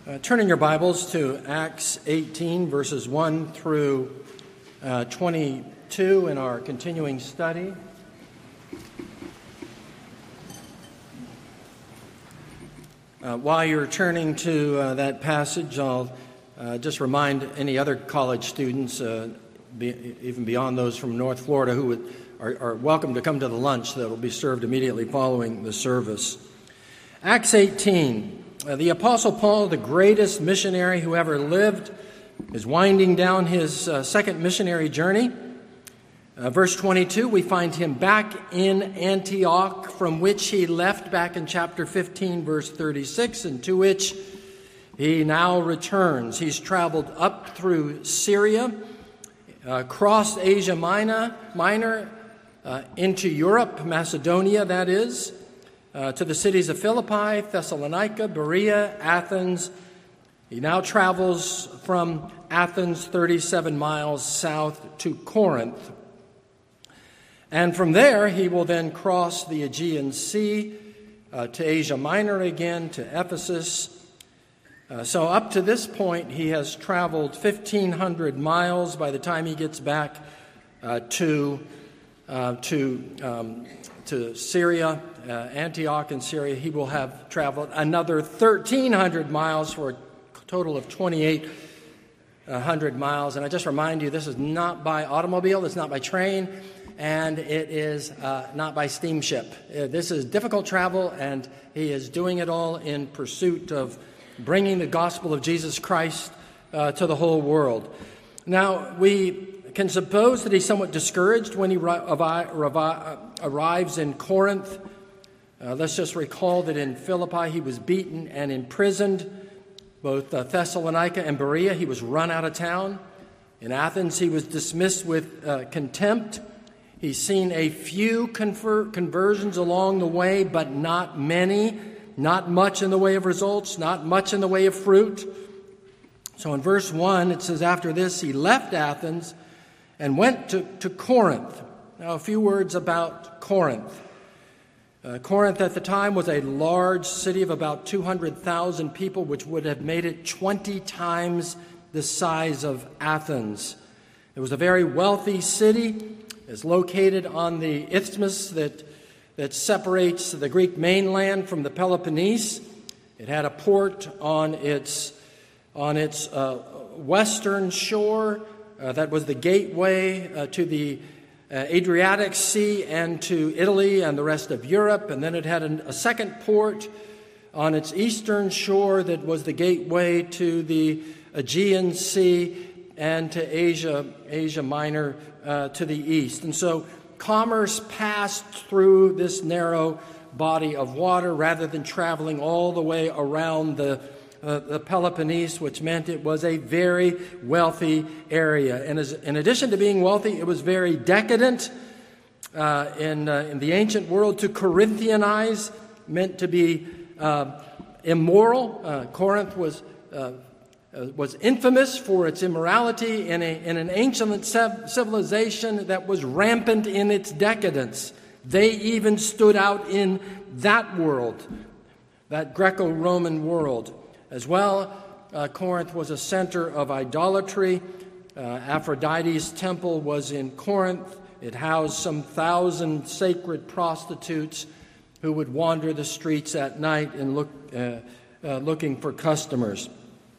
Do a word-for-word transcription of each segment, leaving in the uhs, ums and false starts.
Uh, turning your Bibles to Acts eighteen, verses one through uh, twenty-two in our continuing study. Uh, while you're turning to uh, that passage, I'll uh, just remind any other college students, uh, be, even beyond those from North Florida, who would, are, are welcome to come to the lunch that will be served immediately following the service. Acts eighteen. Uh, the Apostle Paul, the greatest missionary who ever lived, is winding down his uh, second missionary journey. Uh, verse twenty-two, we find him back in Antioch, from which he left back in chapter fifteen, verse thirty-six, and to which he now returns. He's traveled up through Syria, uh, crossed Asia Minor, Minor uh, into Europe, Macedonia, that is, Uh, to the cities of Philippi, Thessalonica, Berea, Athens. He now travels from Athens thirty-seven miles south to Corinth. And from there, he will then cross the Aegean Sea uh, to Asia Minor again, to Ephesus. Uh, so up to this point, he has traveled fifteen hundred miles. By the time he gets back uh, to, uh, to, um, to Syria, Uh, Antioch in Syria, he will have traveled another thirteen hundred miles for a total of twenty-eight hundred miles. And I just remind you, this is not by automobile, it's not by train, and it is uh, not by steamship. Uh, this is difficult travel, and he is doing it all in pursuit of bringing the gospel of Jesus Christ uh, to the whole world. Now, we can suppose that he's somewhat discouraged when he ri- avi- revi- arrives in Corinth. Uh, let's just recall that in Philippi he was beaten and imprisoned. Both uh, Thessalonica and Berea, he was run out of town. In Athens, he was dismissed with uh, contempt. He's seen a few conver- conversions along the way, but not many, not much in the way of results, not much in the way of fruit. So in verse one, it says, after this, he left Athens and went to, to Corinth. Now, a few words about Corinth. Uh, Corinth at the time was a large city of about two hundred thousand people, which would have made it twenty times the size of Athens. It was a very wealthy city. It's located on the isthmus that, that separates the Greek mainland from the Peloponnese. It had a port on its, on its uh, western shore uh, that was the gateway uh, to the Uh, Adriatic Sea and to Italy and the rest of Europe. And then it had an, a second port on its eastern shore that was the gateway to the Aegean Sea and to Asia, Asia Minor uh, to the east. And so commerce passed through this narrow body of water rather than traveling all the way around the Uh, the Peloponnese, which meant it was a very wealthy area. And as, in addition to being wealthy, it was very decadent. Uh, in, uh, in the ancient world, to Corinthianize meant to be uh, immoral. Uh, Corinth was uh, uh, was infamous for its immorality in, a, in an ancient civilization that was rampant in its decadence. They even stood out in that world, that Greco-Roman world. As well, uh, Corinth was a center of idolatry. Uh, Aphrodite's temple was in Corinth. It housed some thousand sacred prostitutes who would wander the streets at night and look, uh, uh, looking for customers.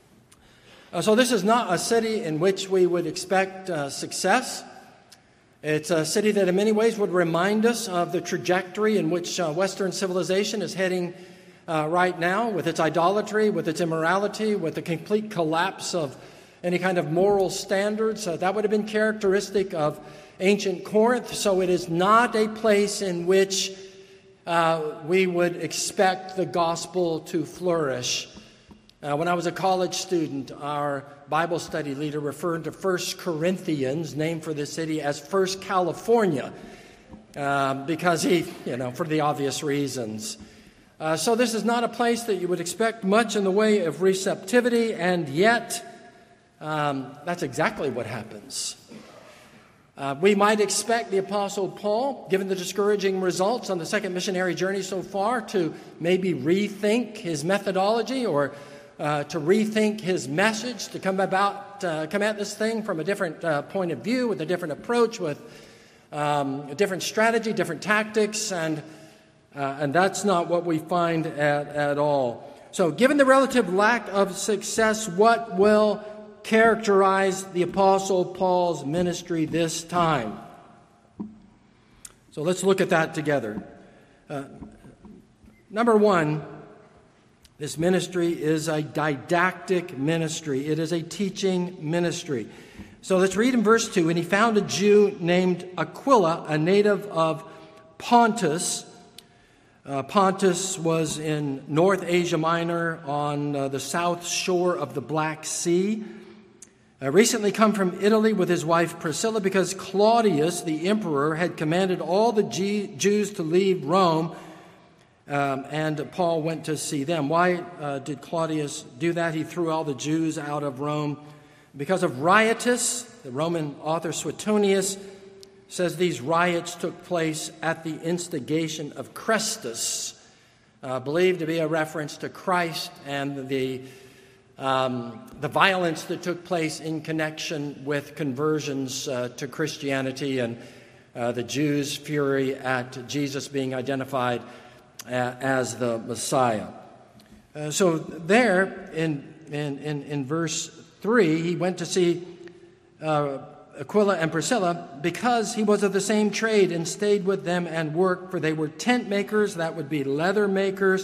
Uh, so this is not a city in which we would expect uh, success. It's a city that in many ways would remind us of the trajectory in which uh, Western civilization is heading Uh, right now, with its idolatry, with its immorality, with the complete collapse of any kind of moral standards. Uh, that would have been characteristic of ancient Corinth. So it is not a place in which uh, we would expect the gospel to flourish. Uh, when I was a college student, our Bible study leader referred to First Corinthians, named for this city, as First California, uh, because he, you know, for the obvious reasons. Uh, so this is not a place that you would expect much in the way of receptivity, and yet um, that's exactly what happens. Uh, we might expect the Apostle Paul, given the discouraging results on the second missionary journey so far, to maybe rethink his methodology or uh, to rethink his message, to come about, uh, come at this thing from a different uh, point of view, with a different approach, with um, a different strategy, different tactics, and uh, and that's not what we find at, at all. So, given the relative lack of success, what will characterize the Apostle Paul's ministry this time? So let's look at that together. Uh, number one, this ministry is a didactic ministry. It is a teaching ministry. So let's read in verse two. And he found a Jew named Aquila, a native of Pontus. Uh, Pontus was in North Asia Minor on uh, the south shore of the Black Sea. Uh, recently come from Italy with his wife Priscilla because Claudius, the emperor, had commanded all the G- Jews to leave Rome, um, and Paul went to see them. Why uh, did Claudius do that? He threw all the Jews out of Rome because of riotous. The Roman author Suetonius says these riots took place at the instigation of Chrestus, uh, believed to be a reference to Christ and the Um, the violence that took place in connection with conversions uh, to Christianity and uh, the Jews' fury at Jesus being identified uh, as the Messiah. Uh, so there in, in, in, in verse three, he went to see uh, Aquila and Priscilla because he was of the same trade and stayed with them and worked, for they were tent makers, that would be leather makers.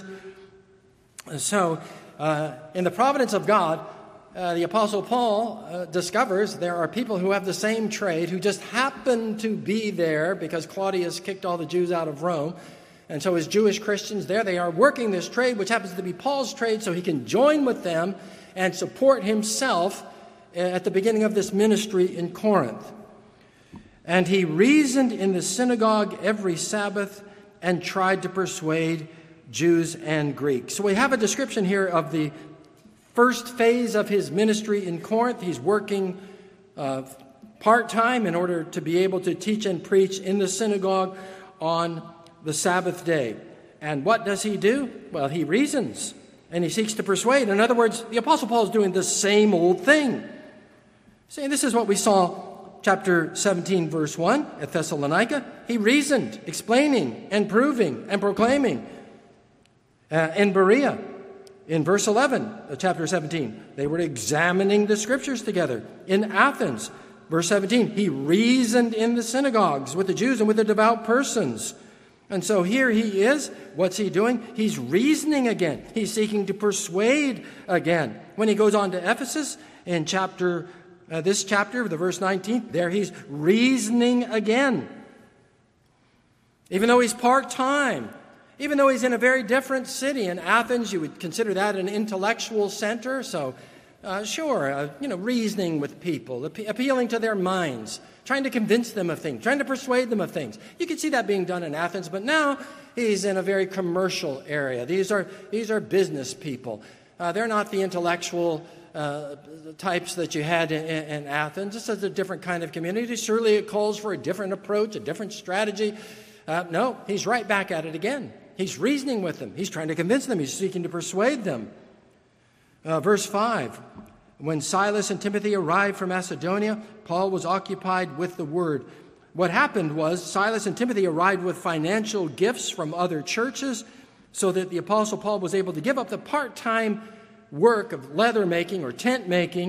So Uh, in the providence of God, uh, the Apostle Paul uh, discovers there are people who have the same trade who just happen to be there because Claudius kicked all the Jews out of Rome. And so as Jewish Christians, there they are working this trade, which happens to be Paul's trade, so he can join with them and support himself at the beginning of this ministry in Corinth. And he reasoned in the synagogue every Sabbath and tried to persuade Jews and Greeks. So we have a description here of the first phase of his ministry in Corinth. He's working uh, part-time in order to be able to teach and preach in the synagogue on the Sabbath day. And what does he do? Well, he reasons and he seeks to persuade. In other words, the Apostle Paul is doing the same old thing. See, this is what we saw chapter seventeen, verse one at Thessalonica. He reasoned, explaining and proving and proclaiming. Uh, in Berea, in verse eleven of chapter seventeen, they were examining the scriptures together. In Athens, verse seventeen, he reasoned in the synagogues with the Jews and with the devout persons. And so here he is. What's he doing? He's reasoning again. He's seeking to persuade again. When he goes on to Ephesus in chapter, uh, this chapter, the verse nineteen, there he's reasoning again. Even though he's part-time, even though he's in a very different city. In Athens, you would consider that an intellectual center. So, uh, sure, uh, you know, reasoning with people, ap- appealing to their minds, trying to convince them of things, trying to persuade them of things. You could see that being done in Athens, but now he's in a very commercial area. These are these are business people. Uh, they're not the intellectual uh, types that you had in, in Athens. This is a different kind of community. Surely it calls for a different approach, a different strategy. Uh, no, he's right back at it again. He's reasoning with them. He's trying to convince them. He's seeking to persuade them. Uh, verse five, when Silas and Timothy arrived from Macedonia, Paul was occupied with the word. What happened was Silas and Timothy arrived with financial gifts from other churches so that the Apostle Paul was able to give up the part-time work of leather making or tent making.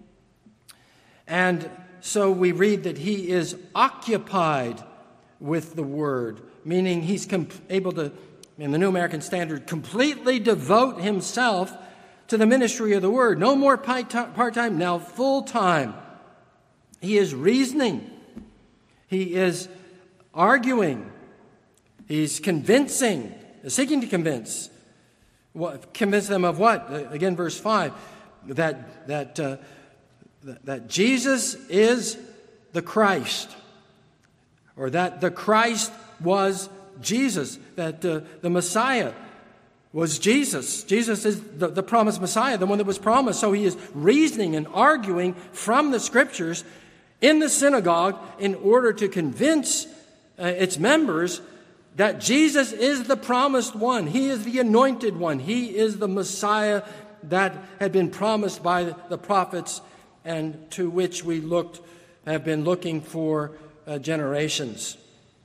And so we read that he is occupied with the word, meaning he's comp- able to, in the New American Standard, completely devote himself to the ministry of the word. No more part-time, now full-time. He is reasoning. He is arguing. He's convincing, seeking to convince. What, convince them of what? Again, verse five, that, that, uh, that Jesus is the Christ, or that the Christ was Jesus, that uh, the Messiah was Jesus. Jesus is the, the promised Messiah, the one that was promised. So he is reasoning and arguing from the Scriptures in the synagogue in order to convince uh, its members that Jesus is the promised one. He is the anointed one. He is the Messiah that had been promised by the prophets and to which we looked, have been looking for uh, generations.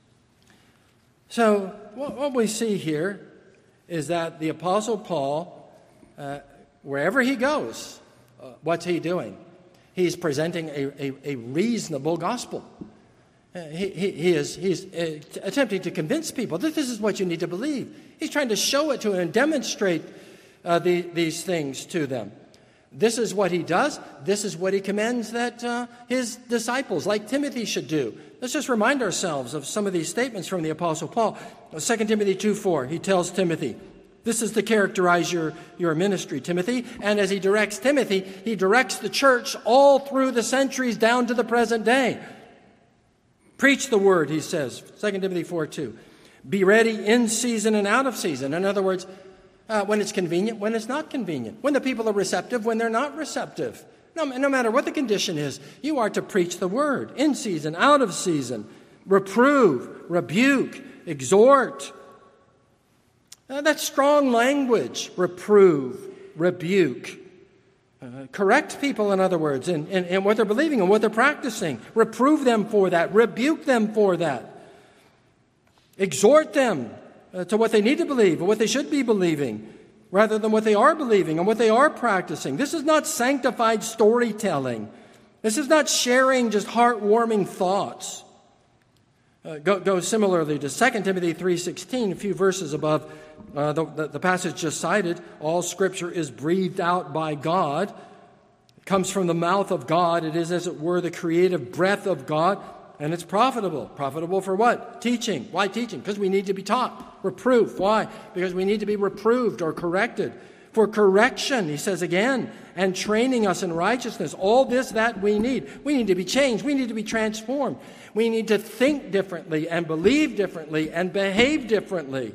So what, what we see here is that the Apostle Paul, uh, wherever he goes, uh, what's he doing? He's presenting a, a, a reasonable gospel. Uh, he, he, he is he's uh, attempting to convince people that this is what you need to believe. He's trying to show it to them and demonstrate uh, the, these things to them. This is what he does. This is what he commends that uh, his disciples, like Timothy, should do. Let's just remind ourselves of some of these statements from the Apostle Paul. Second Timothy two four, he tells Timothy, this is to characterize your, your ministry, Timothy. And as he directs Timothy, he directs the church all through the centuries down to the present day. Preach the word, he says, Second Timothy four two. Be ready in season and out of season. In other words, uh, when it's convenient, when it's not convenient. When the people are receptive, when they're not receptive. No, no matter what the condition is, you are to preach the word. In season, out of season. Reprove, rebuke, exhort. Uh, that's strong language. Reprove, rebuke. Uh, correct people, in other words, in, in, in what they're believing and what they're practicing. Reprove them for that. Rebuke them for that. Exhort them uh, to what they need to believe or what they should be believing rather than what they are believing and what they are practicing. This is not sanctified storytelling. This is not sharing just heartwarming thoughts. Uh, go, go similarly to Second Timothy three sixteen, a few verses above uh, the, the, the passage just cited. All Scripture is breathed out by God. It comes from the mouth of God. It is, as it were, the creative breath of God. And it's profitable. Profitable for what? Teaching. Why teaching? Because we need to be taught. Reproof. Why? Because we need to be reproved or corrected. For correction, he says again, and training us in righteousness. All this that we need. We need to be changed. We need to be transformed. We need to think differently and believe differently and behave differently.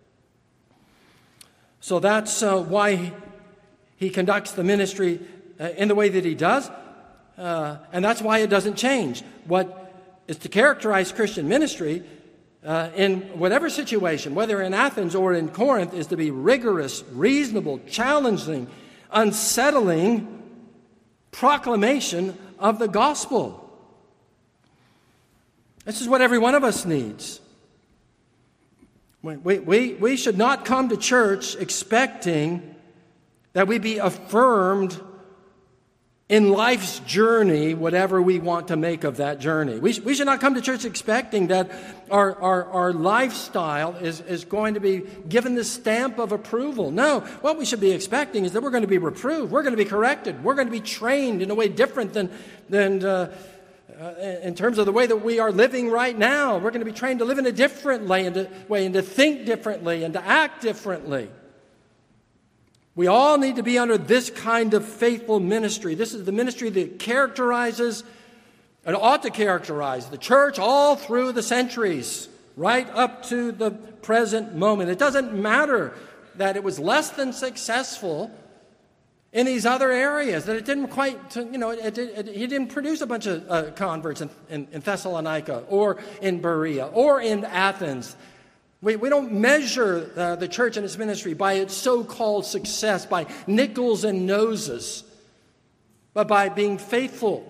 So that's uh, why he, he conducts the ministry uh, in the way that he does. Uh, and that's why it doesn't change. What is to characterize Christian ministry uh, in whatever situation, whether in Athens or in Corinth, is to be rigorous, reasonable, challenging, unsettling proclamation of the gospel. This is what every one of us needs. We, we, we should not come to church expecting that we be affirmed in life's journey, whatever we want to make of that journey. We, sh- we should not come to church expecting that our, our, our lifestyle is, is going to be given the stamp of approval. No, what we should be expecting is that we're going to be reproved, we're going to be corrected, we're going to be trained in a way different than, than uh, uh, in terms of the way that we are living right now. We're going to be trained to live in a different way and to, way and to think differently and to act differently. We all need to be under this kind of faithful ministry. This is the ministry that characterizes, and ought to characterize, the church all through the centuries, right up to the present moment. It doesn't matter that it was less than successful in these other areas, that it didn't quite, you know, it, it, it, he didn't produce a bunch of uh, converts in, in, in Thessalonica or in Berea or in Athens. We, we don't measure uh, the church and its ministry by its so-called success, by nickels and noses, but by being faithful.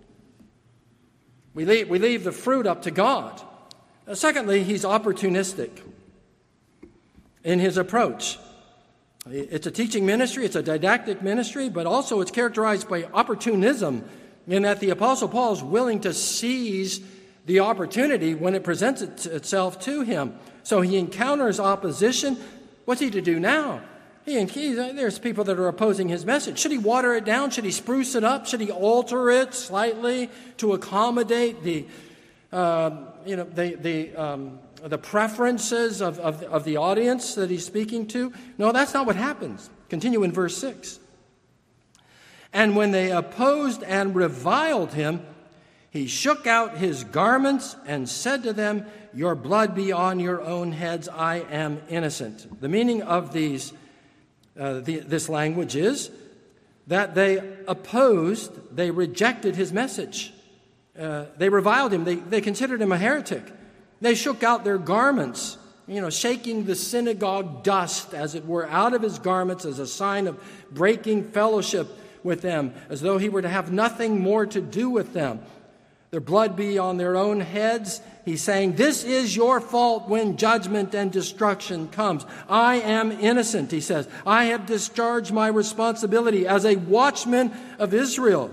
We leave, we leave the fruit up to God. Uh, secondly, he's opportunistic in his approach. It's a teaching ministry, it's a didactic ministry, but also it's characterized by opportunism in that the Apostle Paul is willing to seize the opportunity when it presents it, itself to him. So he encounters opposition. What's he to do now? He, he, there's people that are opposing his message. Should he water it down? Should he spruce it up? Should he alter it slightly to accommodate the, uh, you know, the the um, the preferences of, of of the audience that he's speaking to? No, that's not what happens. Continue in verse six. And when they opposed and reviled him, he shook out his garments and said to them, "Your blood be on your own heads. I am innocent." The meaning of these, uh, the, this language is that they opposed, they rejected his message. Uh, they reviled him. They, they considered him a heretic. They shook out their garments. you know, shaking the synagogue dust, as it were, out of his garments as a sign of breaking fellowship with them, as though he were to have nothing more to do with them. Their blood be on their own heads. He's saying, this is your fault when judgment and destruction comes. I am innocent, he says. I have discharged my responsibility as a watchman of Israel.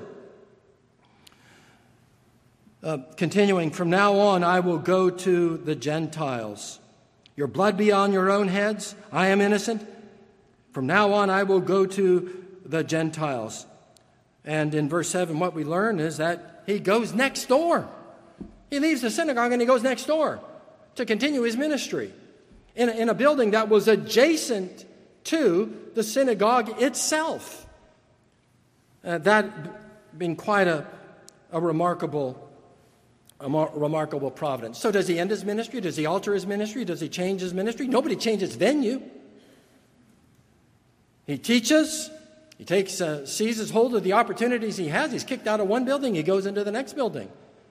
Uh, continuing, from now on, I will go to the Gentiles. Your blood be on your own heads. I am innocent. From now on, I will go to the Gentiles. And in verse seven, what we learn is that he goes next door. He leaves the synagogue and he goes next door to continue his ministry in a, in a building that was adjacent to the synagogue itself. Uh, that being quite a, a remarkable A more remarkable providence. So does he end his ministry? Does he alter his ministry? Does he change his ministry? Nobody changes venue. He teaches. He takes, uh, seizes hold of the opportunities he has. He's kicked out of one building. He goes into the next building.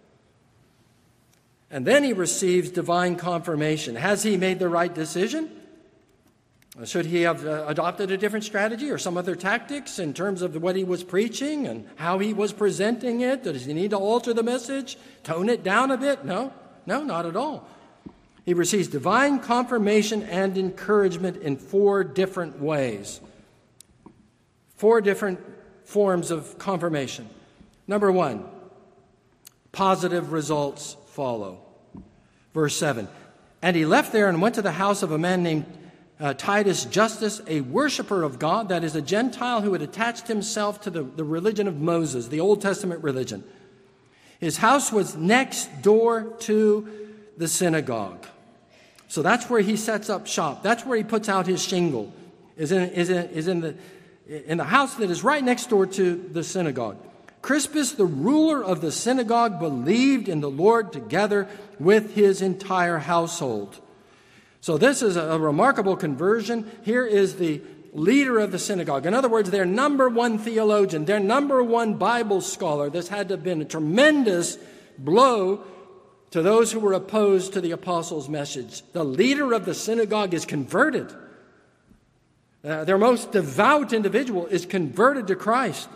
And then he receives divine confirmation. Has he made the right decision? Should he have uh, adopted a different strategy or some other tactics in terms of what he was preaching and how he was presenting it? Does he need to alter the message, tone it down a bit? No, no, not at all. He receives divine confirmation and encouragement in four different ways. Four different forms of confirmation. Number one, positive results follow. Verse seven, and he left there and went to the house of a man named Uh, Titus Justus, a worshiper of God, that is a Gentile who had attached himself to the, the religion of Moses, the Old Testament religion. His house was next door to the synagogue. So that's where he sets up shop. That's where he puts out his shingle, is in, is in, is in, the, in the house that is right next door to the synagogue. Crispus, the ruler of the synagogue, believed in the Lord together with his entire household. So this is a remarkable conversion. Here is the leader of the synagogue. In other words, their number one theologian, their number one Bible scholar. This had to have been a tremendous blow to those who were opposed to the apostles' message. The leader of the synagogue is converted. Uh, their most devout individual is converted to Christ.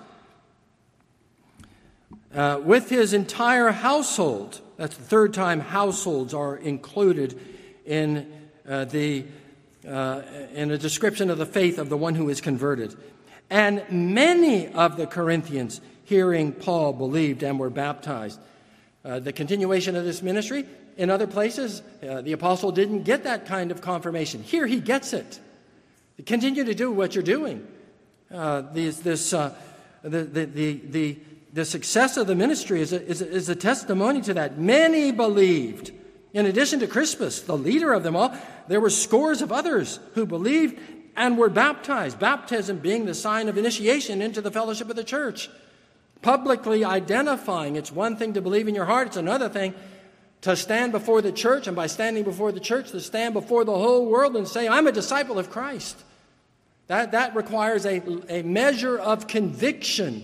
Uh, with his entire household. That's the third time households are included in Uh, the uh, in a description of the faith of the one who is converted. And many of the Corinthians, hearing Paul, believed and were baptized. Uh, the continuation of this ministry, in other places, uh, the apostle didn't get that kind of confirmation. Here he gets it. Continue to do what you're doing. Uh, these, this, uh, the, the, the, the, the success of the ministry is a, is, a, is a testimony to that. Many believed. In addition to Crispus, the leader of them all, there were scores of others who believed and were baptized. Baptism being the sign of initiation into the fellowship of the church. Publicly identifying. It's one thing to believe in your heart. It's another thing to stand before the church, and by standing before the church, to stand before the whole world and say, I'm a disciple of Christ. That, that requires a, a measure of conviction.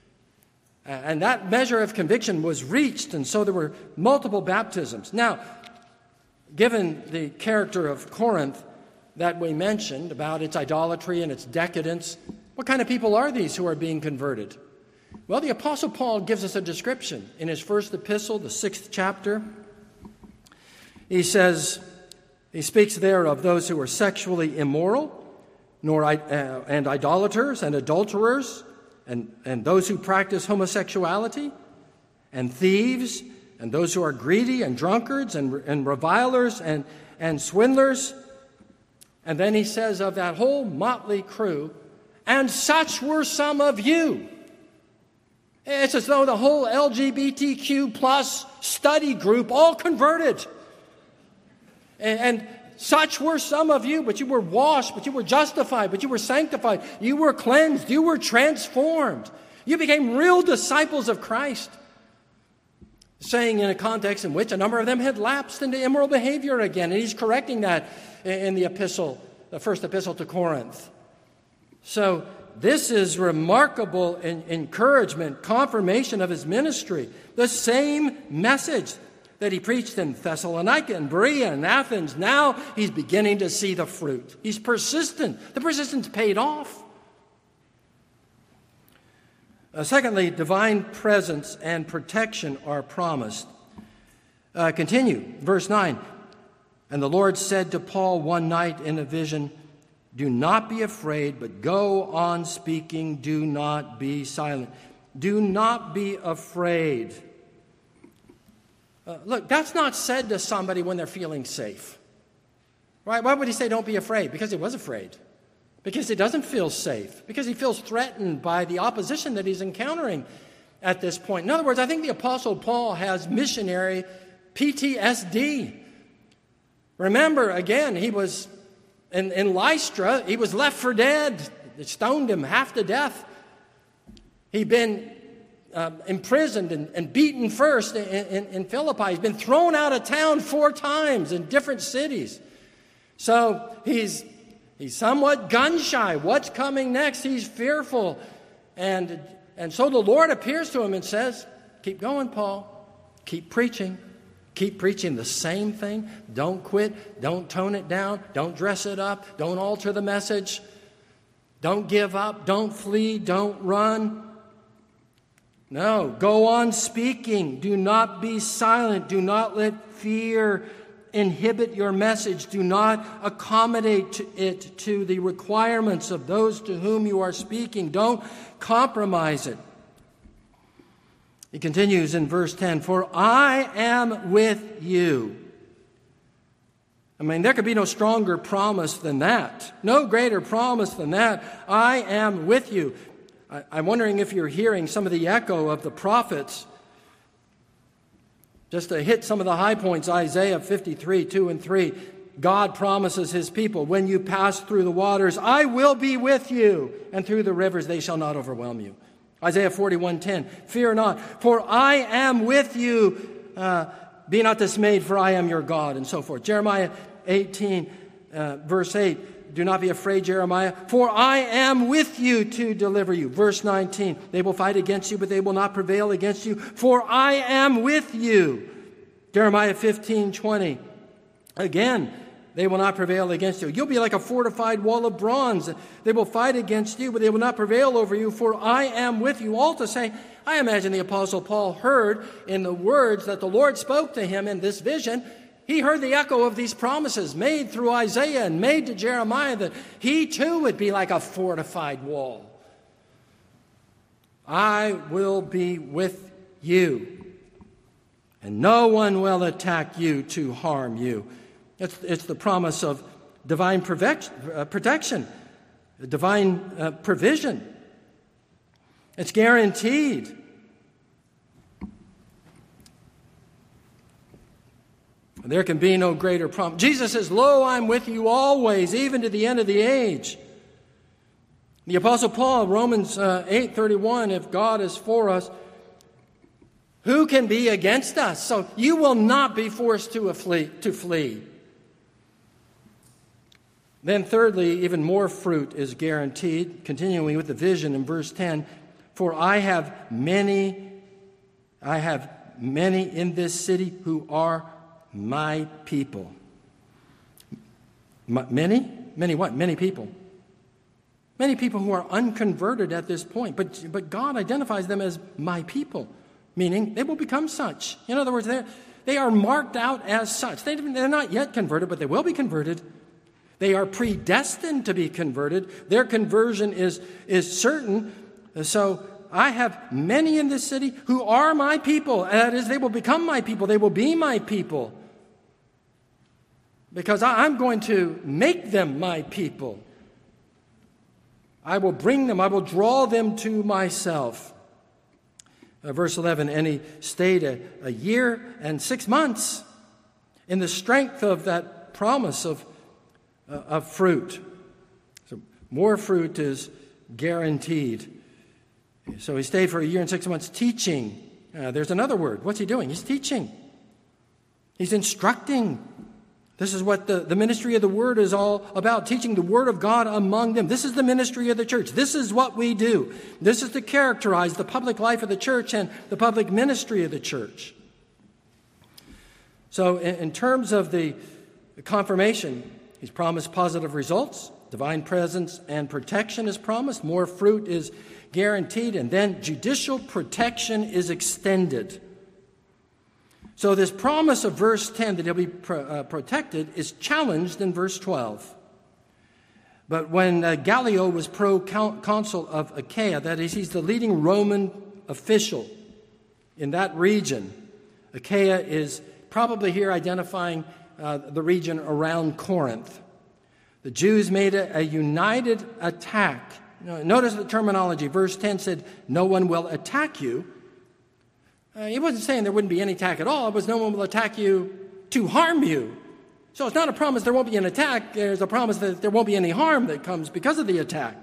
And that measure of conviction was reached, and so there were multiple baptisms. Now, given the character of Corinth that we mentioned about its idolatry and its decadence, what kind of people are these who are being converted? Well, the Apostle Paul gives us a description in his first epistle, the sixth chapter. He says, he speaks there of those who are sexually immoral, nor uh, and idolaters and adulterers, And, and those who practice homosexuality, and thieves, and those who are greedy, and drunkards, and, and revilers, and, and swindlers. And then he says of that whole motley crew, and such were some of you. It's as though the whole L G B T Q plus study group all converted. And, and such were some of you, but you were washed, but you were justified, but you were sanctified. You were cleansed. You were transformed. You became real disciples of Christ. Saying in a context in which a number of them had lapsed into immoral behavior again. And he's correcting that in the epistle, the first epistle to Corinth. So this is remarkable encouragement, confirmation of his ministry. The same message. that he preached in Thessalonica and Berea and Athens. Now he's beginning to see the fruit. He's persistent. The persistence paid off. Uh, secondly, divine presence and protection are promised. Uh, continue, verse nine. And the Lord said to Paul one night in a vision, do not be afraid, but go on speaking. Do not be silent. Do not be afraid. Uh, look, that's not said to somebody when they're feeling safe. Right? Why would he say don't be afraid? Because he was afraid. Because he doesn't feel safe. Because he feels threatened by the opposition that he's encountering at this point. In other words, I think the Apostle Paul has missionary P T S D. Remember, again, he was in, in Lystra. He was left for dead. They stoned him half to death. He'd been uh, imprisoned and, and beaten first in, in, in Philippi. He's been thrown out of town four times in different cities. So he's he's somewhat gun-shy. What's coming next? He's fearful. And, and so the Lord appears to him and says, keep going, Paul. Keep preaching. Keep preaching the same thing. Don't quit. Don't tone it down. Don't dress it up. Don't alter the message. Don't give up. Don't flee. Don't run. No, go on speaking. Do not be silent. Do not let fear inhibit your message. Do not accommodate it to the requirements of those to whom you are speaking. Don't compromise it. He continues in verse ten, for I am with you. I mean, there could be no stronger promise than that. No greater promise than that. I am with you. I, I'm wondering if you're hearing some of the echo of the prophets. Just to hit some of the high points, Isaiah fifty-three, two and three. God promises his people, when you pass through the waters, I will be with you, and through the rivers they shall not overwhelm you. Isaiah forty-one ten, fear not, for I am with you. Uh, be not dismayed, for I am your God, and so forth. Jeremiah eighteen, uh, verse eight, do not be afraid, Jeremiah, for I am with you to deliver you. Verse nineteen, they will fight against you, but they will not prevail against you, for I am with you. Jeremiah fifteen twenty, again, they will not prevail against you. You'll be like a fortified wall of bronze. They will fight against you, but they will not prevail over you, for I am with you. All to say, I imagine the Apostle Paul heard in the words that the Lord spoke to him in this vision, he heard the echo of these promises made through Isaiah and made to Jeremiah that he too would be like a fortified wall. I will be with you, and no one will attack you to harm you. It's, it's the promise of divine protection, divine uh, provision. It's guaranteed. There can be no greater promise. Jesus says, lo, I'm with you always, even to the end of the age. The Apostle Paul, Romans uh, eight thirty-one, if God is for us, who can be against us? So you will not be forced to flee. To flee. Then thirdly, even more fruit is guaranteed. Continuing with the vision in verse ten, for I have many, I have many in this city who are my people. M- many? Many what? Many people. Many people who are unconverted at this point. But, but God identifies them as my people, meaning they will become such. In other words, they are marked out as such. They, they're not yet converted, but they will be converted. They are predestined to be converted. Their conversion is, is certain. So I have many in this city who are my people. That is, they will become my people. They will be my people. Because I'm going to make them my people. I will bring them, I will draw them to myself. Uh, verse eleven, and he stayed a, a year and six months in the strength of that promise of Uh, of fruit. So more fruit is guaranteed. So he stayed for a year and six months teaching. Uh, there's another word. What's he doing? He's teaching. He's instructing. This is what the, the ministry of the word is all about, teaching the word of God among them. This is the ministry of the church. This is what we do. This is to characterize the public life of the church and the public ministry of the church. So in, in terms of the confirmation, he's promised positive results. Divine presence and protection is promised. More fruit is guaranteed. And then judicial protection is extended. So this promise of verse ten that he'll be pro- uh, protected is challenged in verse twelve. But when uh, Gallio was proconsul of Achaia, that is, he's the leading Roman official in that region. Achaia is probably here identifying uh, the region around Corinth. The Jews made a, a united attack. Notice the terminology. Verse ten said, no one will attack you. Uh, he wasn't saying there wouldn't be any attack at all. It was no one will attack you to harm you. So it's not a promise there won't be an attack. There's a promise that there won't be any harm that comes because of the attack.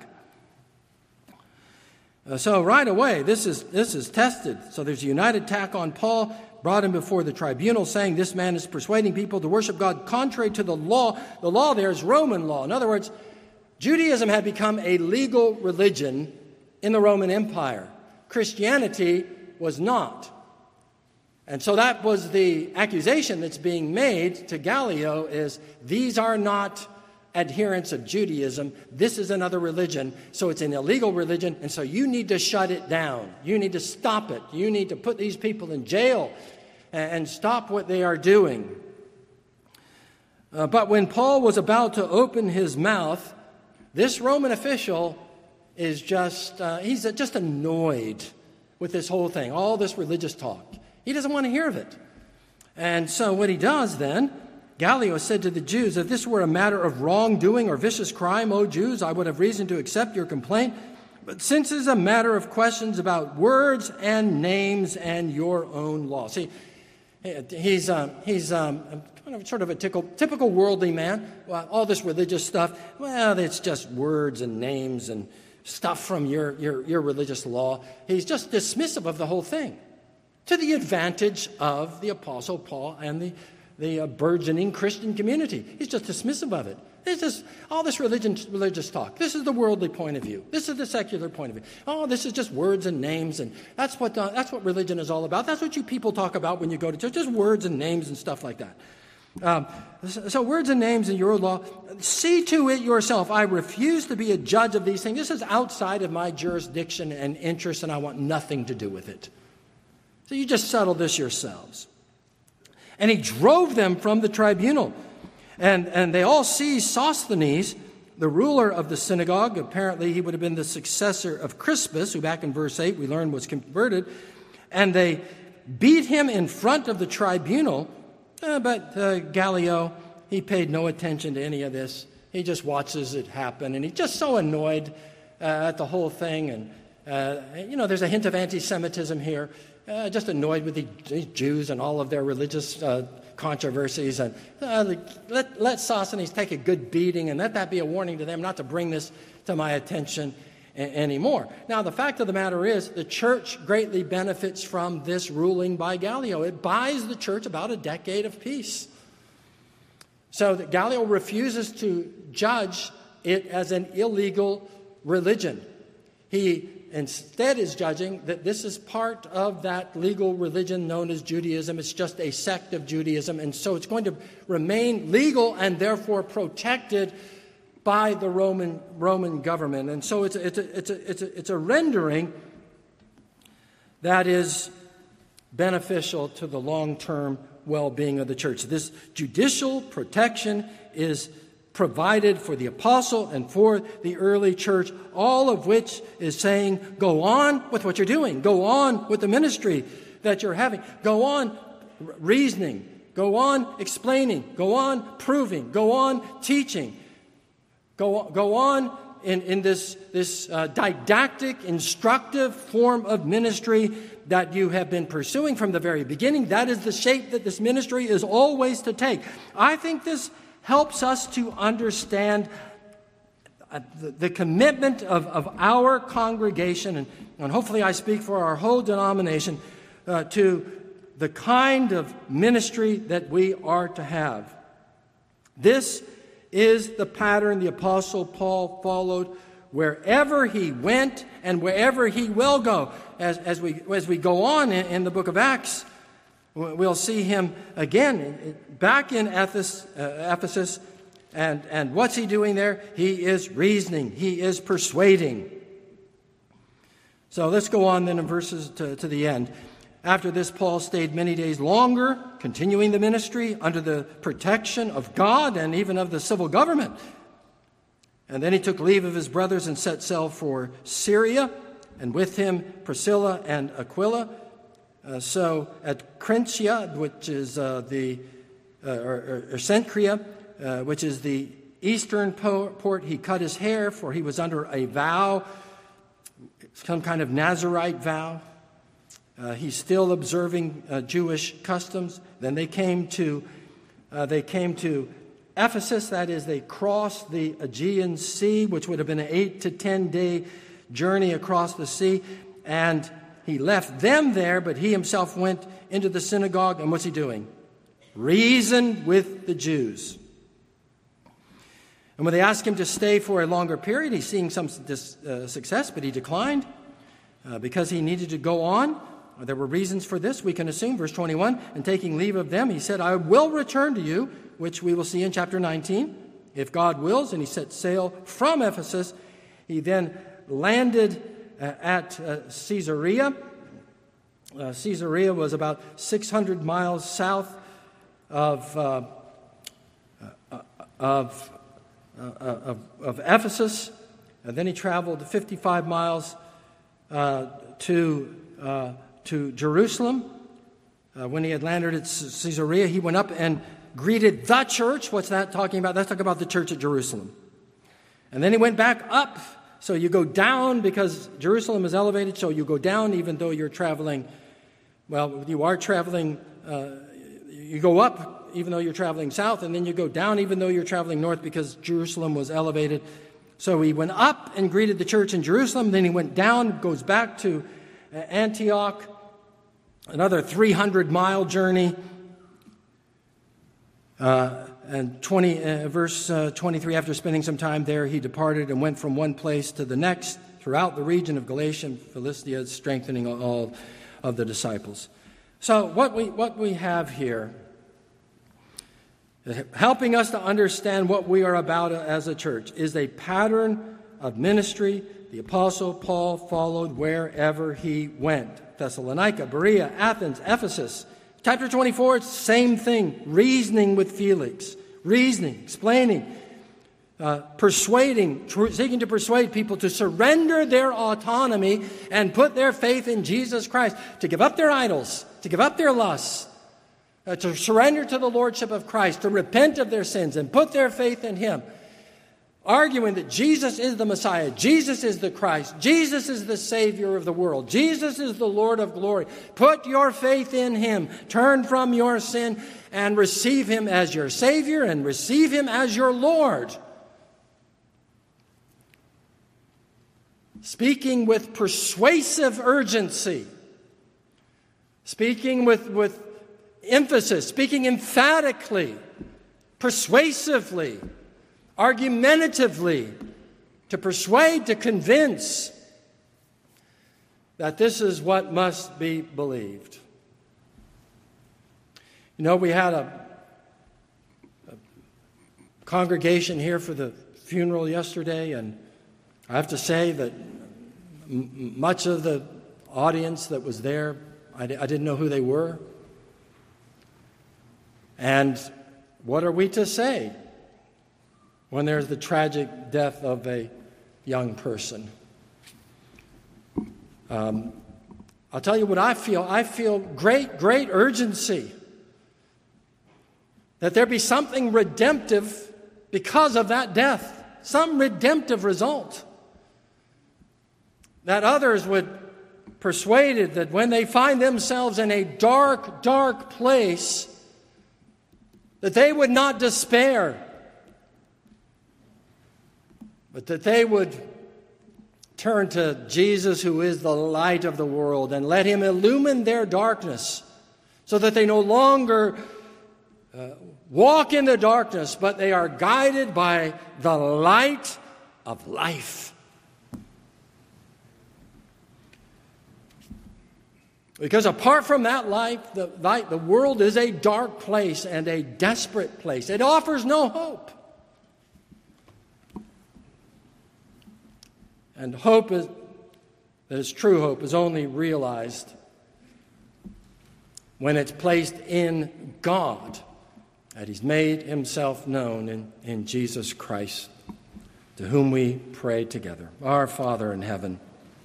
Uh, so right away, this is this is tested. So there's a united attack on Paul, brought him before the tribunal, saying this man is persuading people to worship God contrary to the law. The law there is Roman law. In other words, Judaism had become a legal religion in the Roman Empire. Christianity was not. And so that was the accusation that's being made to Gallio is these are not adherents of Judaism. This is another religion, so it's an illegal religion, and so you need to shut it down. You need to stop it. You need to put these people in jail and, and stop what they are doing. Uh, but when Paul was about to open his mouth, this Roman official is just, uh, he's just annoyed with this whole thing, all this religious talk. He doesn't want to hear of it. And so what he does then, Gallio said to the Jews, if this were a matter of wrongdoing or vicious crime, O Jews, I would have reason to accept your complaint. But since it's a matter of questions about words and names and your own law. See, he's, um, he's um, sort of a typical, typical worldly man. Well, all this religious stuff, well, it's just words and names and stuff from your, your, your religious law. He's just dismissive of the whole thing, to the advantage of the Apostle Paul and the, the uh, burgeoning Christian community. He's just dismissive of it. This is all this religion, religious talk. This is the worldly point of view. This is the secular point of view. Oh, this is just words and names, and that's what uh, that's what religion is all about. That's what you people talk about when you go to church, just words and names and stuff like that. Um, so, so words and names in your law, see to it yourself. I refuse to be a judge of these things. This is outside of my jurisdiction and interest, and I want nothing to do with it. So you just settle this yourselves. And he drove them from the tribunal. And, and they all seized Sosthenes, the ruler of the synagogue. Apparently he would have been the successor of Crispus, who back in verse eight we learned was converted. And they beat him in front of the tribunal. Uh, but uh, Gallio, he paid no attention to any of this. He just watches it happen. And he's just so annoyed uh, at the whole thing. And, uh, you know, there's a hint of anti-Semitism here. Uh, just annoyed with the, the Jews and all of their religious uh, controversies. And uh, let, let Sosthenes take a good beating and let that be a warning to them not to bring this to my attention a- anymore. Now, the fact of the matter is the church greatly benefits from this ruling by Gallio. It buys the church about a decade of peace. So that Gallio refuses to judge it as an illegal religion. He instead is judging that this is part of that legal religion known as Judaism. It's just a sect of Judaism, and so it's going to remain legal and therefore protected by the Roman Roman government. And so it's a, it's a, it's a, it's a, it's a rendering that is beneficial to the long-term well-being of the church. This judicial protection is provided for the apostle and for the early church, all of which is saying, go on with what you're doing. Go on with the ministry that you're having. Go on reasoning. Go on explaining. Go on proving. Go on teaching. Go, go on in, in this, this uh, didactic, instructive form of ministry that you have been pursuing from the very beginning. That is the shape that this ministry is always to take. I think this helps us to understand uh, the, the commitment of, of our congregation, and, and hopefully I speak for our whole denomination, uh, to the kind of ministry that we are to have. This is the pattern the Apostle Paul followed wherever he went and wherever he will go. As, as, we, as we go on in, in the book of Acts, we'll see him again back in Ephesus, uh, Ephesus and, and what's he doing there? He is reasoning. He is persuading. So let's go on then in verses to, to the end. After this, Paul stayed many days longer, continuing the ministry under the protection of God and even of the civil government. And then he took leave of his brothers and set sail for Syria, and with him Priscilla and Aquila. Uh, so at Cenchrea, which is uh, the uh, or, or Cenchrea, uh, which is the eastern port, he cut his hair, for he was under a vow, some kind of Nazirite vow. Uh, he's still observing uh, Jewish customs. Then they came to uh, they came to Ephesus. That is, they crossed the Aegean Sea, which would have been an eight to ten day journey across the sea. And he left them there, but he himself went into the synagogue. And what's he doing? Reasoned with the Jews. And when they asked him to stay for a longer period, he's seeing some dis, uh, success, but he declined uh, because he needed to go on. There were reasons for this, we can assume. Verse twenty-one, and taking leave of them, he said, I will return to you, which we will see in chapter nineteen, if God wills. And he set sail from Ephesus. He then landed uh, at uh, Caesarea. Uh, Caesarea was about six hundred miles south of, uh, uh, of, uh, of, of Ephesus. And then he traveled fifty-five miles uh, to uh, to Jerusalem. Uh, when he had landed at Caesarea, he went up and greeted the church. What's that talking about? That's talking about the church at Jerusalem. And then he went back up. So you go down because Jerusalem is elevated, so you go down even though you're traveling, well, you are traveling, uh, you go up even though you're traveling south, and then you go down even though you're traveling north because Jerusalem was elevated. So he went up and greeted the church in Jerusalem, then he went down, goes back to Antioch, another three hundred mile journey. Uh, and twenty, uh, verse uh, twenty-three, after spending some time there, he departed and went from one place to the next throughout the region of Galatia and Philistia, strengthening all of the disciples. So what we what we have here, helping us to understand what we are about as a church, is a pattern of ministry the Apostle Paul followed wherever he went. Thessalonica, Berea, Athens, Ephesus. Chapter twenty-four, it's the same thing. Reasoning with Felix. Reasoning, explaining, uh, persuading, tr- seeking to persuade people to surrender their autonomy and put their faith in Jesus Christ, to give up their idols, to give up their lusts, uh, to surrender to the lordship of Christ, to repent of their sins and put their faith in Him. Arguing that Jesus is the Messiah, Jesus is the Christ, Jesus is the Savior of the world, Jesus is the Lord of glory. Put your faith in Him, turn from your sin, and receive Him as your Savior and receive Him as your Lord. Speaking with persuasive urgency, speaking with, with emphasis, speaking emphatically, persuasively, argumentatively, to persuade, to convince that this is what must be believed. You know, we had a, a congregation here for the funeral yesterday, and I have to say that m- much of the audience that was there, I, d- I didn't know who they were. And what are we to say when there's the tragic death of a young person? Um, I'll tell you what I feel. I feel great, great urgency that there be something redemptive because of that death, some redemptive result. That others would persuaded that when they find themselves in a dark, dark place, that they would not despair, but that they would turn to Jesus, who is the light of the world, and let Him illumine their darkness so that they no longer uh, walk in the darkness, but they are guided by the light of life. Because apart from that light, the light, the world is a dark place and a desperate place. It offers no hope. And hope is, that is true hope, is only realized when it's placed in God, that He's made Himself known in, in Jesus Christ, to whom we pray together. Our Father in heaven,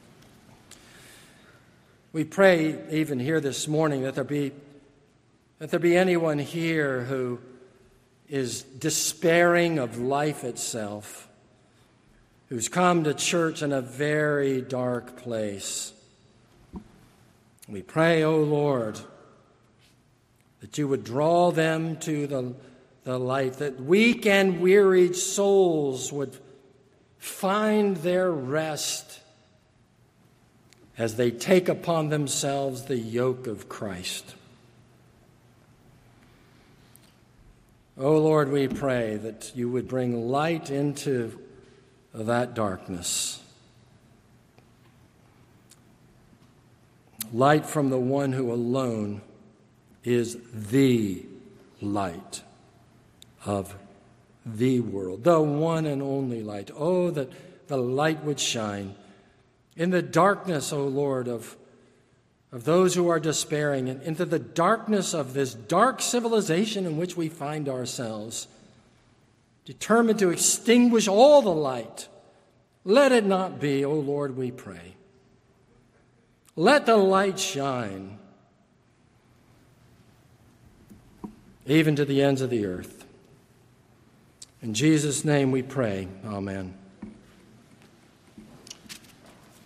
we pray even here this morning that there be that there be anyone here who is despairing of life itself, who's come to church in a very dark place. We pray, O Lord, that you would draw them to the, the light, that weak and wearied souls would find their rest as they take upon themselves the yoke of Christ. O Lord, we pray that you would bring light into that darkness. Light from the one who alone is the light of the world, the one and only light. Oh, that the light would shine in the darkness, O Lord, of, of those who are despairing, and into the darkness of this dark civilization in which we find ourselves, determined to extinguish all the light. Let it not be, O Lord, we pray. Let the light shine even to the ends of the earth. In Jesus' name we pray. Amen.